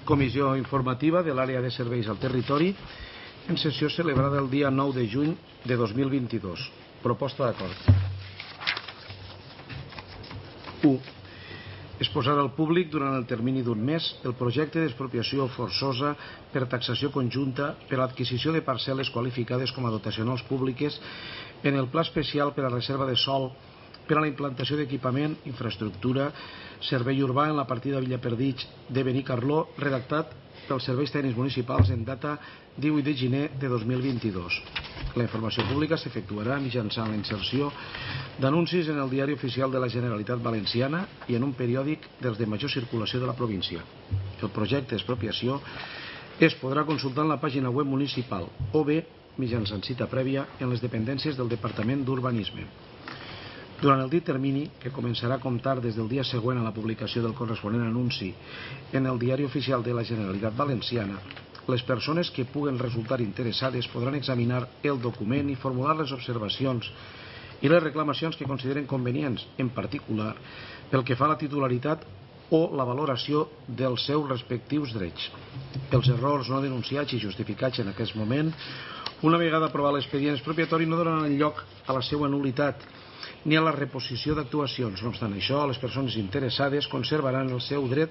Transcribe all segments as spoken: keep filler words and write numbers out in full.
Comissió informativa de l'àrea de serveis al territori en sessió celebrada el dia nou de juny de dos mil vint-i-dos. Proposta d'acord. u. Exposar al públic durant el termini d'un mes el projecte d'expropiació forçosa per taxació conjunta per a l'adquisició de parcel·les qualificades com a dotacionals públiques en el pla especial per a reserva de sòl per a la implantació d'equipament, infraestructura, servei urbà en la partida Villaperdig de Benicarló, redactat pels serveis tècnics municipals en data divuit de gener de dos mil vint-i-dos. La informació pública s'efectuarà mitjançant la inserció d'anuncis en el Diari Oficial de la Generalitat Valenciana i en un periòdic dels de major circulació de la província. El projecte d'expropiació es podrà consultar en la pàgina web municipal o bé mitjançant cita prèvia en les dependències del Departament d'Urbanisme. Durant el dit termini, que començarà a comptar des del dia següent a la publicació del corresponent anunci en el Diari Oficial de la Generalitat Valenciana, les persones que puguen resultar interessades podran examinar el document i formular les observacions i les reclamacions que consideren convenients, en particular pel que fa a la titularitat o la valoració dels seus respectius drets. Els errors no denunciats i justificats en aquest moment, una vegada aprovat l'expedient expropiatori, no donaran lloc a la seva nul·litat ni a la reposició d'actuacions. No obstant això, les persones interessades conservaran el seu dret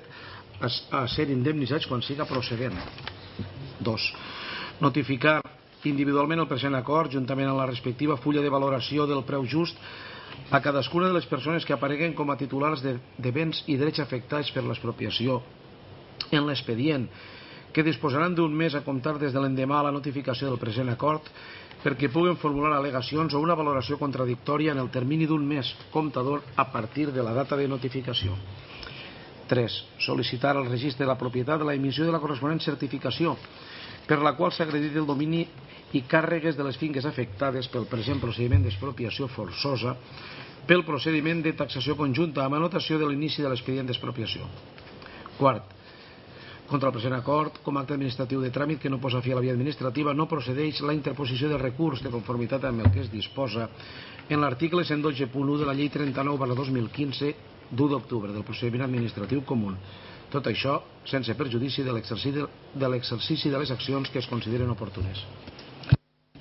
a ser indemnitzats quan siga procedent. dos. Notificar individualment el present acord juntament amb la respectiva fulla de valoració del preu just a cadascuna de les persones que apareguen com a titulars de, de béns i drets afectats per l'expropiació en l'expedient, que disposaran d'un mes a comptar des de l'endemà a la notificació del present acord perquè puguen formular al·legacions o una valoració contradictòria en el termini d'un mes comptador a partir de la data de notificació. tres. Sol·licitar al registre de la propietat la emissió de la corresponent certificació per la qual s'ha acreditat el domini i càrregues de les finques afectades pel present procediment d'expropiació forçosa pel procediment de taxació conjunta amb anotació de l'inici de l'expedient d'expropiació. quart. Contra el present acord, com a acte administratiu de tràmit que no posa fi a la via administrativa, no procedeix la interposició de recurs de conformitat amb el que es disposa en l'article cent dotze punt u de la llei trenta-nou barra dos mil quinze d'u d'octubre del procediment administratiu comú. Tot això sense perjudici de l'exercici de les accions que es consideren oportunes.